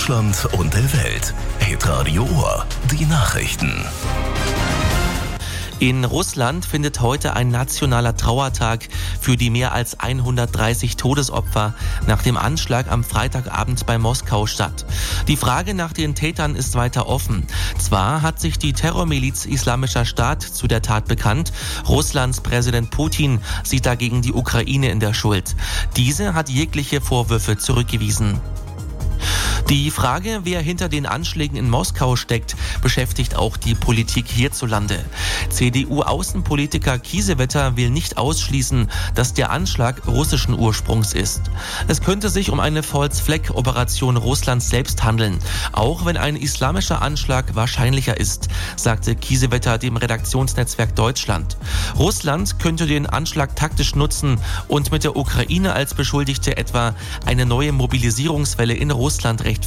Deutschland und der Welt. Hitradio Ohr. Die Nachrichten. In Russland findet heute ein nationaler Trauertag für die mehr als 130 Todesopfer nach dem Anschlag am Freitagabend bei Moskau statt. Die Frage nach den Tätern ist weiter offen. Zwar hat sich die Terrormiliz Islamischer Staat zu der Tat bekannt, Russlands Präsident Putin sieht dagegen die Ukraine in der Schuld. Diese hat jegliche Vorwürfe zurückgewiesen. Die Frage, wer hinter den Anschlägen in Moskau steckt, beschäftigt auch die Politik hierzulande. CDU-Außenpolitiker Kiesewetter will nicht ausschließen, dass der Anschlag russischen Ursprungs ist. Es könnte sich um eine False-Flag-Operation Russlands selbst handeln, auch wenn ein islamischer Anschlag wahrscheinlicher ist, sagte Kiesewetter dem Redaktionsnetzwerk Deutschland. Russland könnte den Anschlag taktisch nutzen und mit der Ukraine als Beschuldigte etwa eine neue Mobilisierungswelle in Russland rechtfertigen.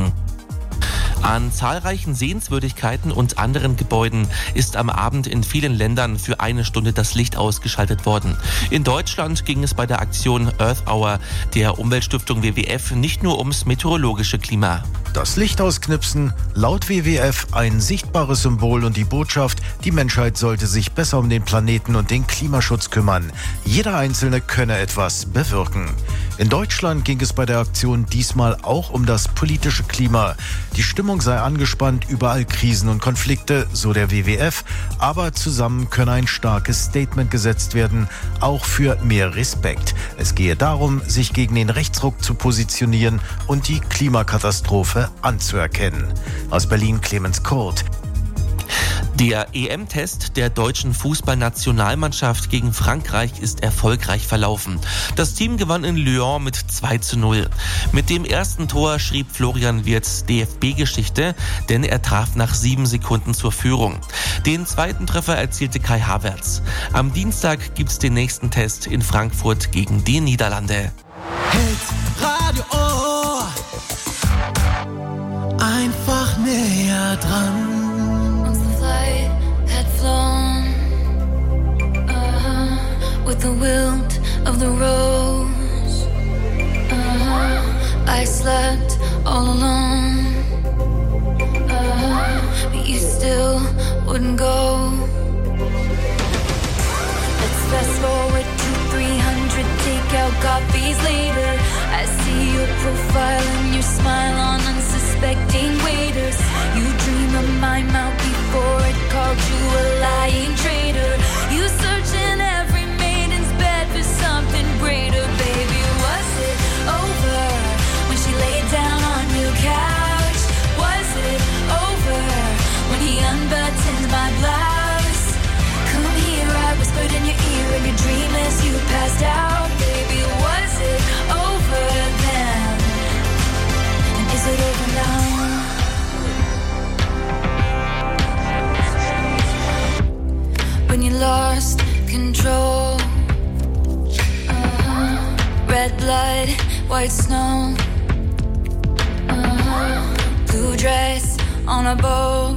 An zahlreichen Sehenswürdigkeiten und anderen Gebäuden ist am Abend in vielen Ländern für 1 Stunde das Licht ausgeschaltet worden. In Deutschland ging es bei der Aktion Earth Hour der Umweltstiftung WWF nicht nur ums meteorologische Klima. Das Licht ausknipsen, laut WWF ein sichtbares Symbol und die Botschaft, die Menschheit sollte sich besser um den Planeten und den Klimaschutz kümmern. Jeder Einzelne könne etwas bewirken. In Deutschland ging es bei der Aktion diesmal auch um das politische Klima. Die Stimmung sei angespannt, überall Krisen und Konflikte, so der WWF, aber zusammen könne ein starkes Statement gesetzt werden, auch für mehr Respekt. Es gehe darum, sich gegen den Rechtsruck zu positionieren und die Klimakatastrophe anzuerkennen. Aus Berlin Clemens Kurt. Der EM-Test der deutschen Fußballnationalmannschaft gegen Frankreich ist erfolgreich verlaufen. Das Team gewann in Lyon mit 2:0. Mit dem ersten Tor schrieb Florian Wirtz DFB-Geschichte, denn er traf nach 7 Sekunden zur Führung. Den zweiten Treffer erzielte Kai Havertz. Am Dienstag gibt's den nächsten Test in Frankfurt gegen die Niederlande. Hitradio Ohr. Einfach näher dran. With the wilt of the rose, I slept all alone, but you still wouldn't go. Let's fast forward to 300 takeout coffees later. I see your profile and your smile on unsuspecting waiters. You dream of my mouth before it called you a lying traitor. You search in every maiden's bed for something greater, baby. Was it over when she laid down on your couch? Was it over when he unbuttoned my blouse? Come here, I whispered in your ear in your dream as you passed out, baby. Was it over then? And is it over now? When you lost control, red blood, white snow, blue dress on a boat,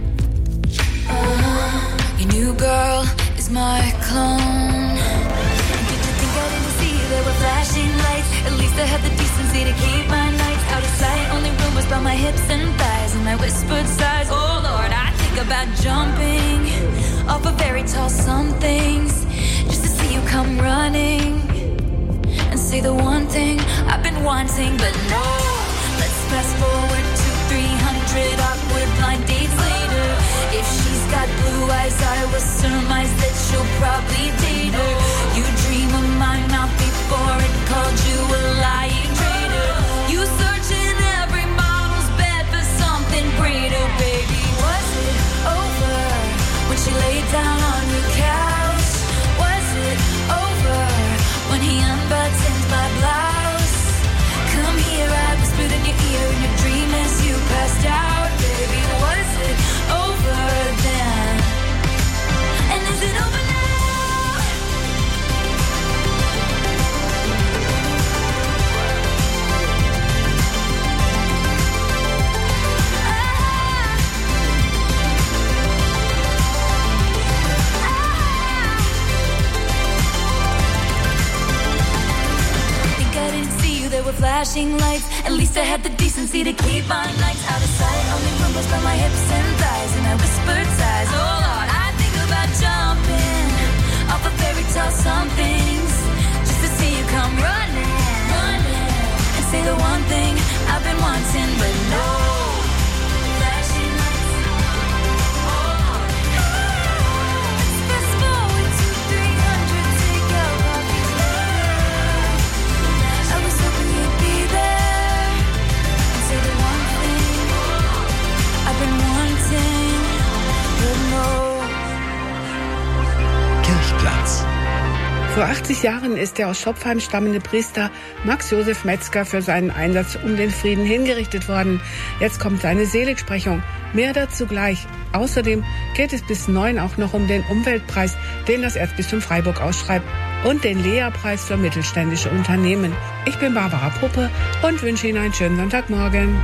your new girl is my clone. Did you think I didn't see there were flashing lights? At least I had the decency to keep my nights out of sight. Only rumors about my hips and thighs and my whispered sighs. Oh Lord, I think about jumping off of very tall somethings just to see you come running and say the one thing I've been wanting, but no. Let's fast forward to 300 awkward blind dates later. If she's got blue eyes, I will surmise that she'll probably date her. You dream of my mouth before it called you a lying traitor. You search in every model's bed for something greater, baby. Was it over when she laid down on your couch? Was it over when he unbuttoned my blouse? Come here, I whispered in your ear in your dream as you passed out, baby. Was it over then? And is it over now? flashing lights. At least I had the decency to keep my nights out of sight. Only rumbles by my hips and thighs, and I whispered sighs. Oh Lord, I think about jumping off a fairy tale somethings, just to see you come running, and say the one thing I've been wanting, but no. Kirchplatz. Vor 80 Jahren ist der aus Schopfheim stammende Priester Max Josef Metzger für seinen Einsatz um den Frieden hingerichtet worden. Jetzt kommt seine Seligsprechung. Mehr dazu gleich. Außerdem geht es bis 9 auch noch um den Umweltpreis, den das Erzbistum Freiburg ausschreibt, und den Lea-Preis für mittelständische Unternehmen. Ich bin Barbara Puppe und wünsche Ihnen einen schönen Sonntagmorgen.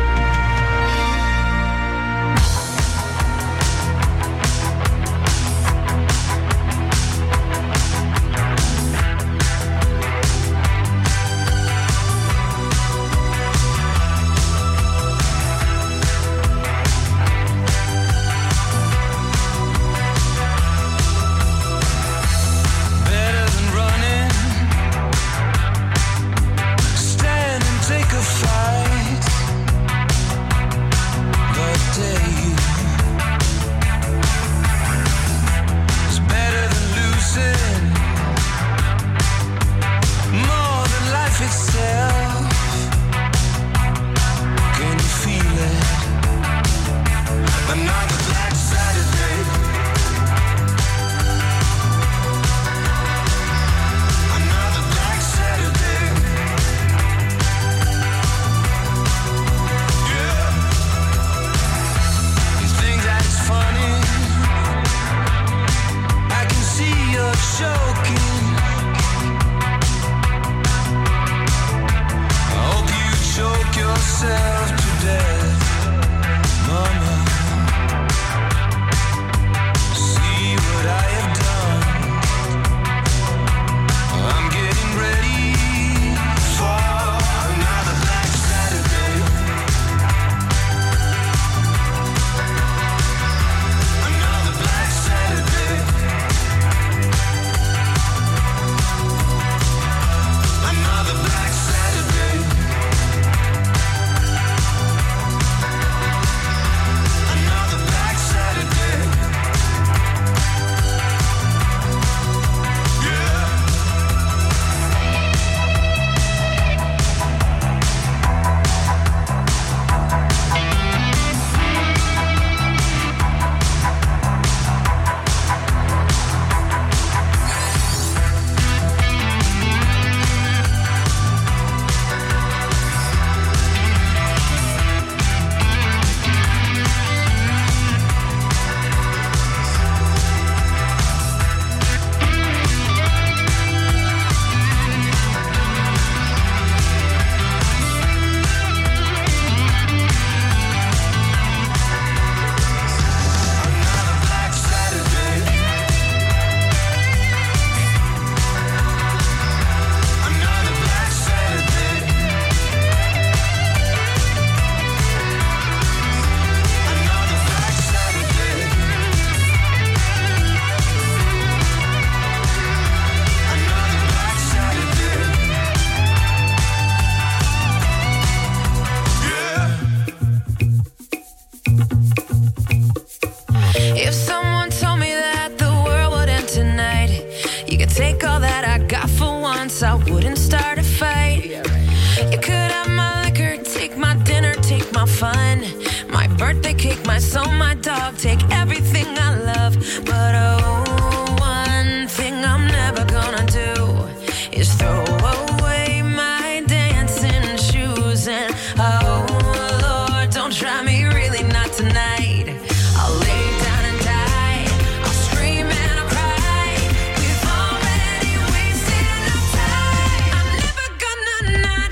I wouldn't start a fight. You could have my liquor, take my dinner, take my fun, my birthday cake, my soul, my dog, take everything I love. But oh, one thing I'm never gonna do is throw away my dancing shoes. And oh Lord, don't try me, really not tonight. I'll lay down and die, I'll scream and I'll cry. We've already wasted our time. I'm never gonna not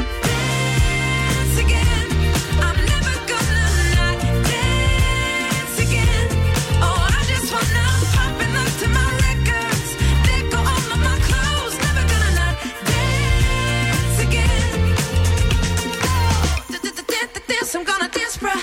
dance again. I'm never gonna not dance again.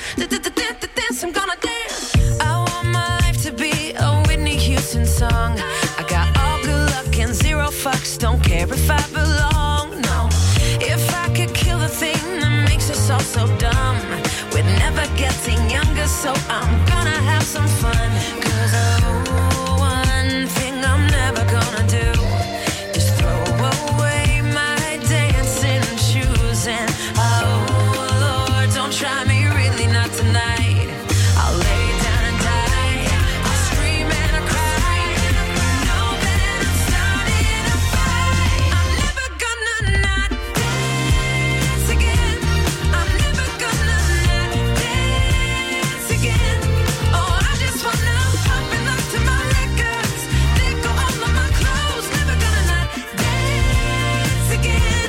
dance, I'm gonna dance. I want my life to be a Whitney Houston song. I got all good luck and zero fucks, don't care if I belong, no. If I could kill the thing that makes us all so dumb, we're never getting younger, so I'm gonna have some fun. 'Cause one thing I'm never gonna do is throw away my dancing shoes. And oh Lord, don't try me, really not tonight. I'll lay down and die, I'll scream and I'll cry. Know that I'm starting a fight. I'm never gonna not dance again. I'm never gonna not dance again. Oh, I just wanna pop and look to my records. They go all of my clothes. Never gonna not dance again.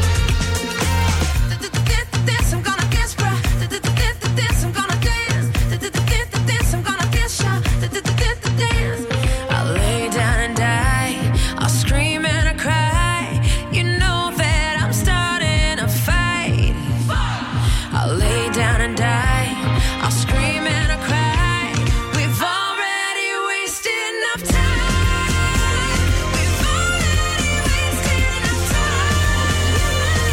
Dance, I'm gonna dance, bruh. Dance, I'm gonna dance. Dance, I'm gonna dance, y'all. Dance. I'll lay down and die. I'll scream and I cry. You know that I'm starting a fight. I'll lay down and die. I'll scream and I cry. We've already wasted enough time. We've already wasted enough time.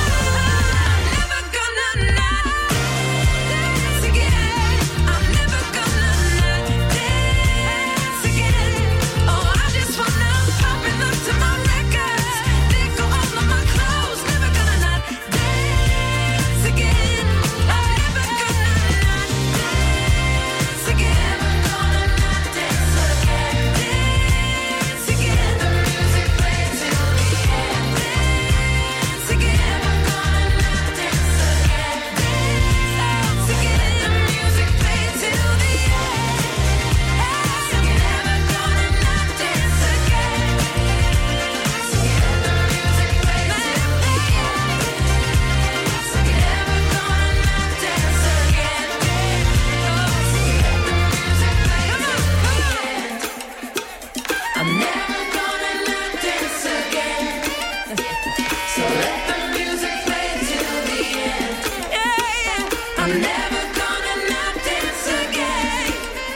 I'm never gonna not dance again. I'm never gonna not dance again. Oh, I just wanna pop and look to my records. They go all of my clothes. Never gonna not dance again. I'm never gonna not dance again. Never gonna not dance again. Dance again. The music plays till the end. Dance again. Never gonna not dance again. Dance again. The music plays till the end. Dance again. Never gonna not dance again. Dance again. The music plays till the end. Dance again. Never gonna not dance again. Dance again. The music plays till the end. I'm never gonna not dance again. So let the music play till the end. Yeah. I'm never gonna not dance again.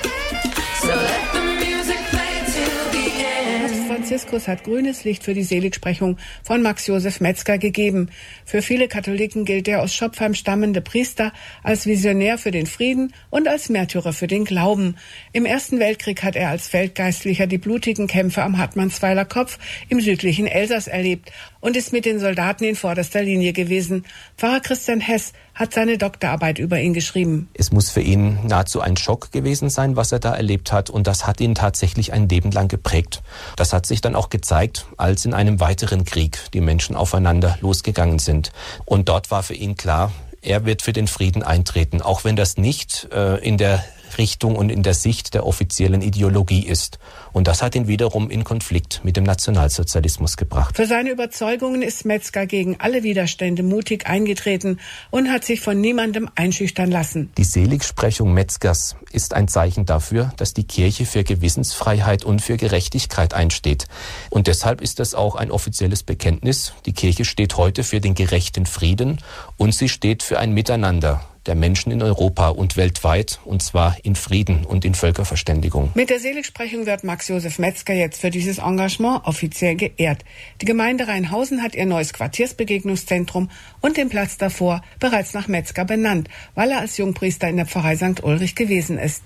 So let the music play till the end. Papst Franziskus hat grünes Licht für die Seligsprechung von Max Josef Metzger gegeben. Für viele Katholiken gilt der aus Schopfheim stammende Priester als Visionär für den Frieden und als Märtyrer für den Glauben. Im Ersten Weltkrieg hat er als Feldgeistlicher die blutigen Kämpfe am Hartmannsweiler Kopf im südlichen Elsass erlebt und ist mit den Soldaten in vorderster Linie gewesen. Pfarrer Christian Hess hat seine Doktorarbeit über ihn geschrieben. Es muss für ihn nahezu ein Schock gewesen sein, was er da erlebt hat, und das hat ihn tatsächlich ein Leben lang geprägt. Das hat sich dann auch gezeigt, als in einem weiteren Krieg die Menschen aufeinander losgegangen sind. Und dort war für ihn klar, er wird für den Frieden eintreten, auch wenn das nicht in der Richtung und in der Sicht der offiziellen Ideologie ist. Und das hat ihn wiederum in Konflikt mit dem Nationalsozialismus gebracht. Für seine Überzeugungen ist Metzger gegen alle Widerstände mutig eingetreten und hat sich von niemandem einschüchtern lassen. Die Seligsprechung Metzgers ist ein Zeichen dafür, dass die Kirche für Gewissensfreiheit und für Gerechtigkeit einsteht. Und deshalb ist das auch ein offizielles Bekenntnis. Die Kirche steht heute für den gerechten Frieden und sie steht für ein Miteinander der Menschen in Europa und weltweit, und zwar in Frieden und in Völkerverständigung. Mit der Seligsprechung wird Max Josef Metzger jetzt für dieses Engagement offiziell geehrt. Die Gemeinde Rheinhausen hat ihr neues Quartiersbegegnungszentrum und den Platz davor bereits nach Metzger benannt, weil er als Jungpriester in der Pfarrei St. Ulrich gewesen ist.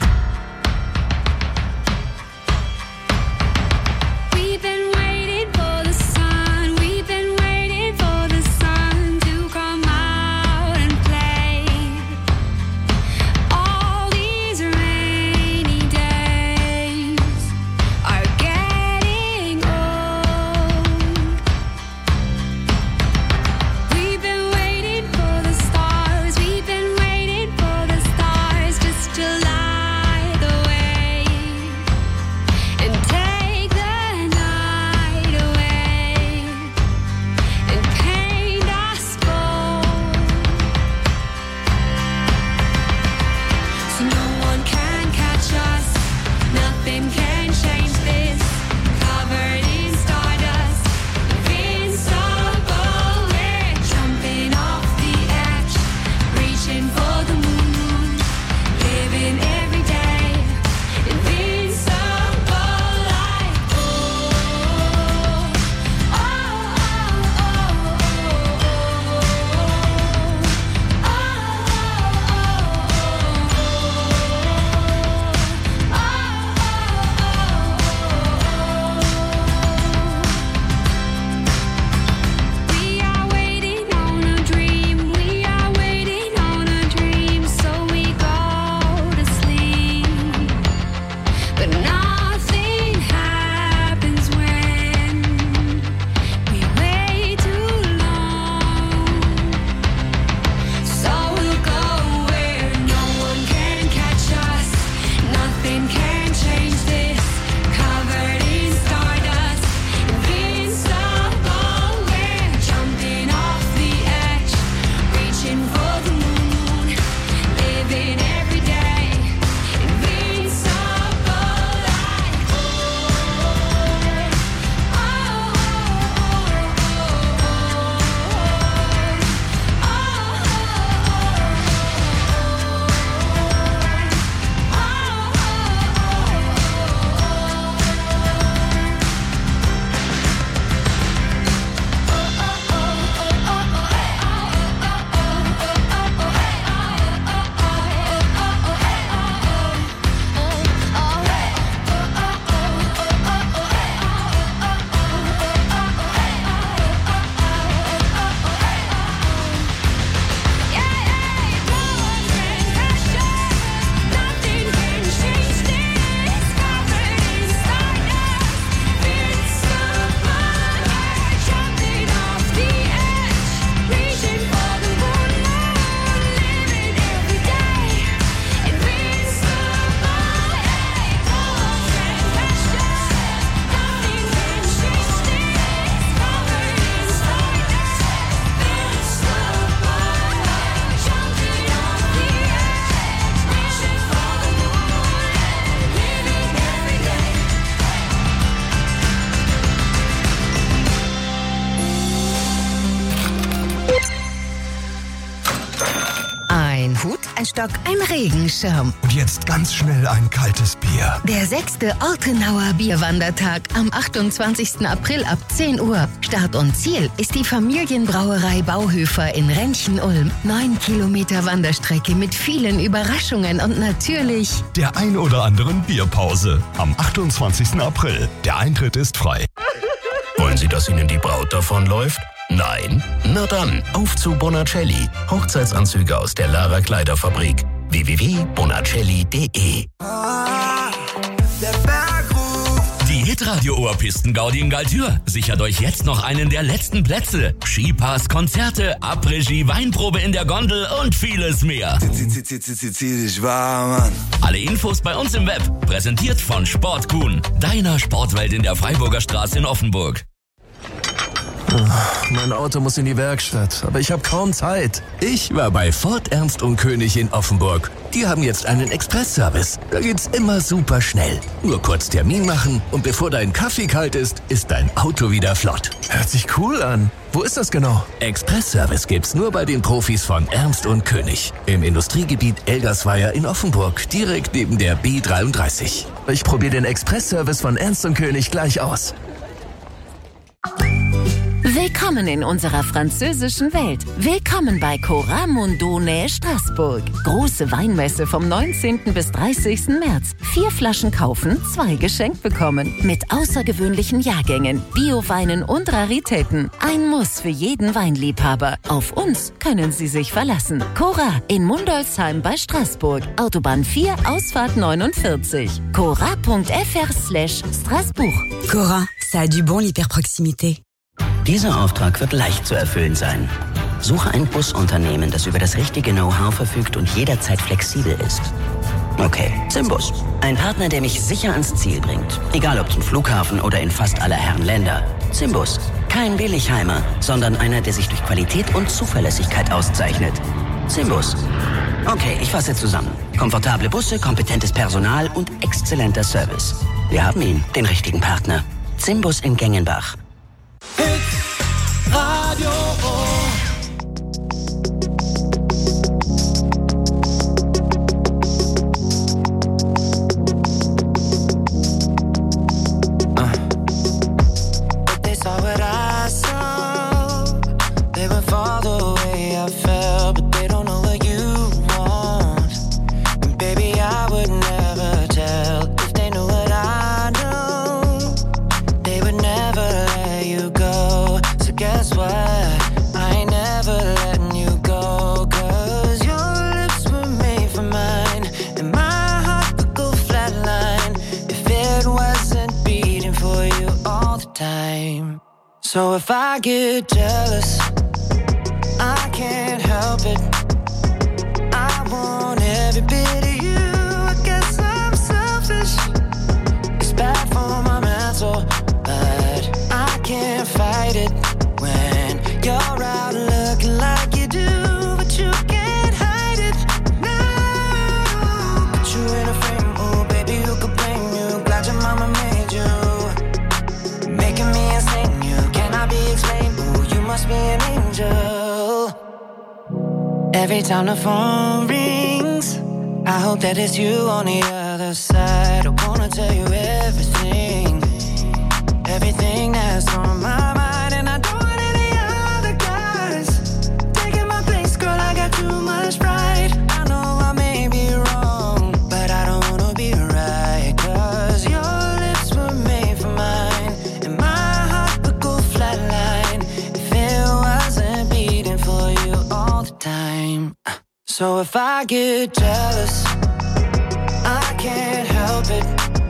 Just to light the Ein Hut, ein Stock, ein Regenschirm. Und jetzt ganz schnell ein kaltes Bier. Der 6. Ortenauer Bierwandertag am 28. April ab 10 Uhr. Start und Ziel ist die Familienbrauerei Bauhöfer in Renchen-Ulm. 9 Kilometer Wanderstrecke mit vielen Überraschungen und natürlich Der ein oder anderen Bierpause. Am 28. April. Der Eintritt ist frei. Wollen Sie, dass Ihnen die Braut davonläuft? Nein? Na dann, auf zu Bonacelli. Hochzeitsanzüge aus der Lara Kleiderfabrik. www.bonacelli.de. Die Hitradio-Ohrpisten Gaudi in Galtür sichert euch jetzt noch einen der letzten Plätze. Skipass, Konzerte, Après-Ski, Weinprobe in der Gondel und vieles mehr. Alle Infos bei uns im Web. Präsentiert von Sportkuhn, deiner Sportwelt in der Freiburger Straße in Offenburg. Mein Auto muss in die Werkstatt, aber ich habe kaum Zeit. Ich war bei Ford Ernst und König in Offenburg. Die haben jetzt einen Express-Service. Da geht's immer super schnell. Nur kurz Termin machen und bevor dein Kaffee kalt ist dein Auto wieder flott. Hört sich cool an. Wo ist das genau? Express-Service gibt's nur bei den Profis von Ernst und König. Im Industriegebiet Elgersweier in Offenburg, direkt neben der B33. Ich probiere den Express-Service von Ernst und König gleich aus. Willkommen in unserer französischen Welt. Willkommen bei Cora Mundo nähe Straßburg. Große Weinmesse vom 19. bis 30. März. 4 Flaschen kaufen, 2 geschenkt bekommen. Mit außergewöhnlichen Jahrgängen, Bioweinen und Raritäten. Ein Muss für jeden Weinliebhaber. Auf uns können Sie sich verlassen. Cora in Mundolsheim bei Straßburg. Autobahn 4, Ausfahrt 49. cora.fr/Strasbourg. Cora, ça a du bon l'hyperproximité. Dieser Auftrag wird leicht zu erfüllen sein. Suche ein Busunternehmen, das über das richtige Know-how verfügt und jederzeit flexibel ist. Okay, Zimbus. Ein Partner, der mich sicher ans Ziel bringt. Egal ob zum Flughafen oder in fast aller Herren Länder. Zimbus. Kein Billigheimer, sondern einer, der sich durch Qualität und Zuverlässigkeit auszeichnet. Zimbus. Okay, ich fasse zusammen. Komfortable Busse, kompetentes Personal und exzellenter Service. Wir haben ihn, den richtigen Partner. Zimbus in Gengenbach. Radio They saw what I saw. They would fall the way I felt, but they don't know what you want. And baby, I would never tell if they knew what I know. They would never let you go. So guess what? I ain't never letting you go. 'Cause your lips were made for mine, and my heart would go flatline if it wasn't beating for you all the time. So if I get jealous, I can't help it. I want every bit of you. I guess I'm selfish. It's bad for my mental, but I can't fight it when you're out looking like you do, but you can't hide it. No, put you in a frame, oh baby, who could blame you? Glad your mama made you, making me insane. You cannot be explained. Oh, you must be an angel. Every time the phone rings, I hope that it's you on the other side. I wanna tell you everything, everything that's on my mind, and I don't want any other guys taking my place, girl. I got too much pride. I know I may be wrong, but I don't wanna be right. 'Cause your lips were made for mine, and my heart would go flatline if it wasn't beating for you all the time. So if I get jealous, I can't help it.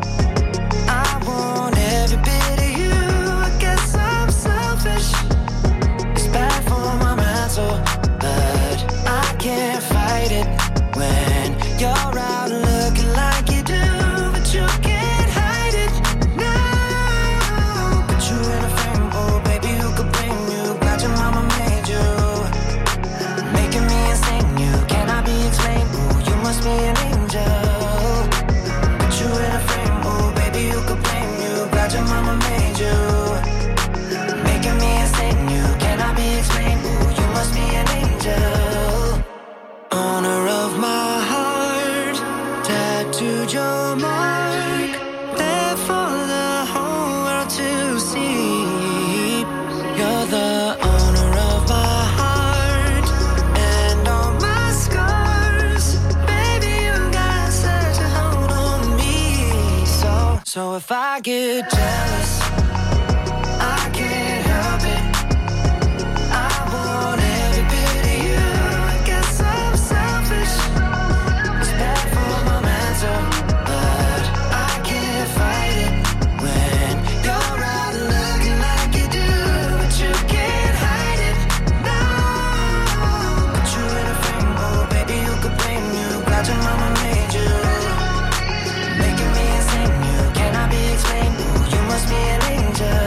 I want every bit of you. I guess I'm selfish. It's bad for my mental, but I can't fight it when you're out looking like you do, but you can't hide it. No, put you in a frame, oh baby, who could blame you? Glad your mama made you, making me insane. You cannot be explained. Oh, you must be an angel. Put you in a frame, oh baby, who could blame you? Glad your mama made you, making me insane. You cannot be explained. Oh, you must be an angel. On a road if I get jealous. I can't help it. I want every bit of you. I guess I'm selfish. It's bad for my mental, but I can't fight it when you're out looking like you do, but you can't hide it. No, put you in a frame, oh baby, you could blame you. Glad your mama made you, making me insane. You cannot be explained. Ooh, you must be an angel.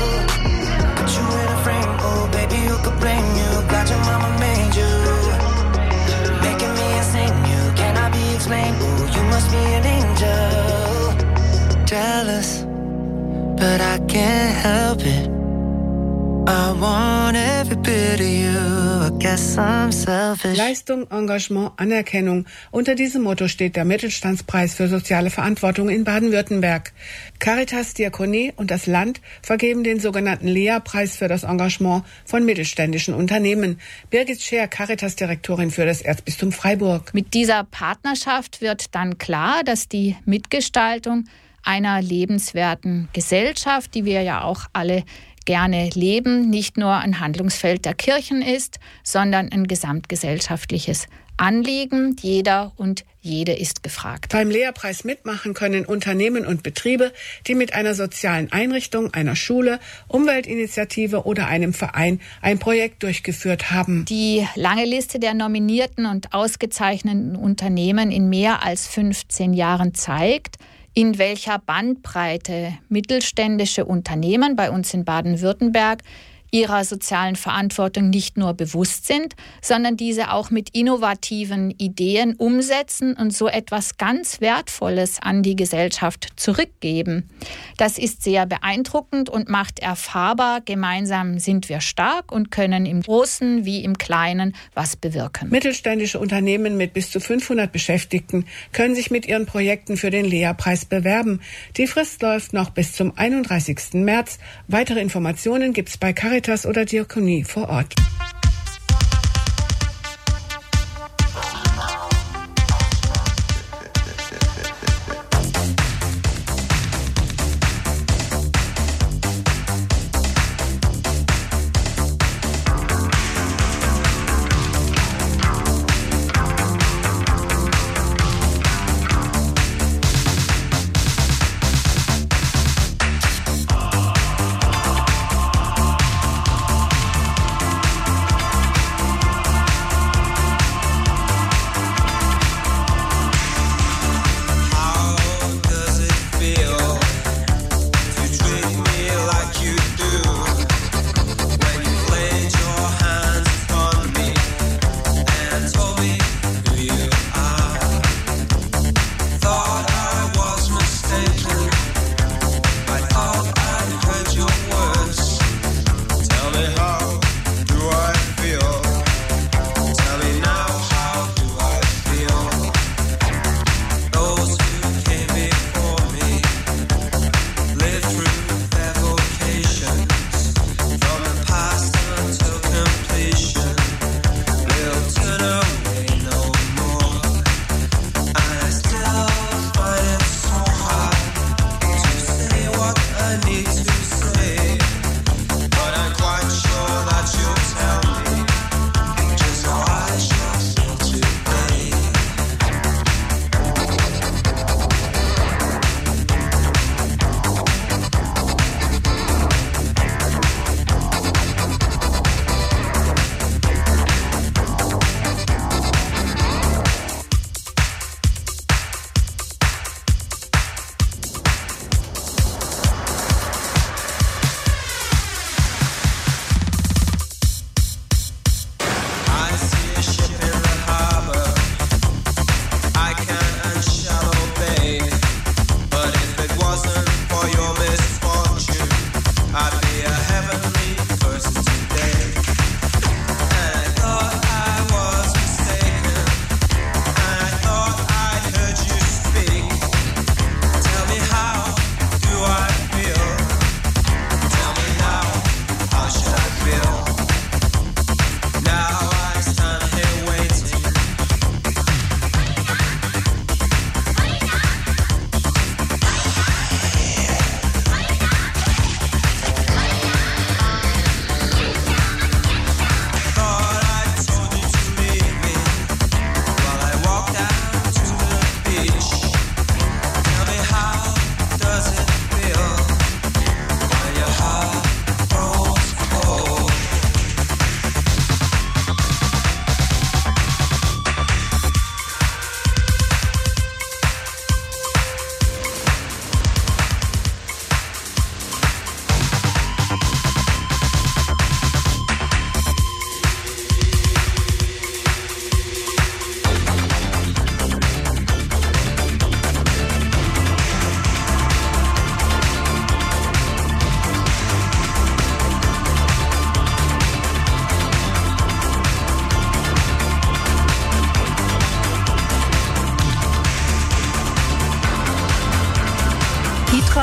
Put you in a frame, oh baby, you could blame you. Glad your mama made you, making me insane. You cannot be explained. Ooh, you must be an angel. Jealous, but I can't help it. I want every bit of you. I guess I'm selfish. Leistung, Engagement, Anerkennung. Unter diesem Motto steht der Mittelstandspreis für soziale Verantwortung in Baden-Württemberg. Caritas, Diakonie und das Land vergeben den sogenannten Lea-Preis für das Engagement von mittelständischen Unternehmen. Birgit Scher, Caritas-Direktorin für das Erzbistum Freiburg. Mit dieser Partnerschaft wird dann klar, dass die Mitgestaltung einer lebenswerten Gesellschaft, die wir ja auch alle gerne leben, nicht nur ein Handlungsfeld der Kirchen ist, sondern ein gesamtgesellschaftliches Anliegen. Jeder und jede ist gefragt. Beim Lea-Preis mitmachen können Unternehmen und Betriebe, die mit einer sozialen Einrichtung, einer Schule, Umweltinitiative oder einem Verein ein Projekt durchgeführt haben. Die lange Liste der nominierten und ausgezeichneten Unternehmen in mehr als 15 Jahren zeigt, in welcher Bandbreite mittelständische Unternehmen bei uns in Baden-Württemberg ihrer sozialen Verantwortung nicht nur bewusst sind, sondern diese auch mit innovativen Ideen umsetzen und so etwas ganz Wertvolles an die Gesellschaft zurückgeben. Das ist sehr beeindruckend und macht erfahrbar, gemeinsam sind wir stark und können im Großen wie im Kleinen was bewirken. Mittelständische Unternehmen mit bis zu 500 Beschäftigten können sich mit ihren Projekten für den Lea-Preis bewerben. Die Frist läuft noch bis zum 31. März. Weitere Informationen gibt es bei Caritas oder Diakonie vor Ort.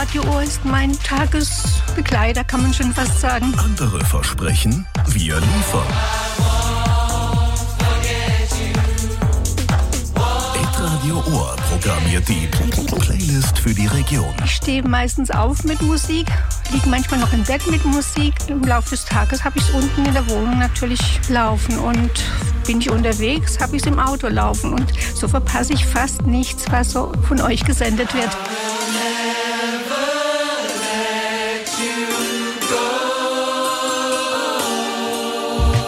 Radio Ohr ist mein Tagesbegleiter, kann man schon fast sagen. Andere versprechen, wir liefern. Radio Ohr programmiert die Playlist für die Region. Ich stehe meistens auf mit Musik, liege manchmal noch im Bett mit Musik. Im Laufe des Tages habe ich es unten in der Wohnung natürlich laufen und bin ich unterwegs, habe ich es im Auto laufen und so verpasse ich fast nichts, was so von euch gesendet wird.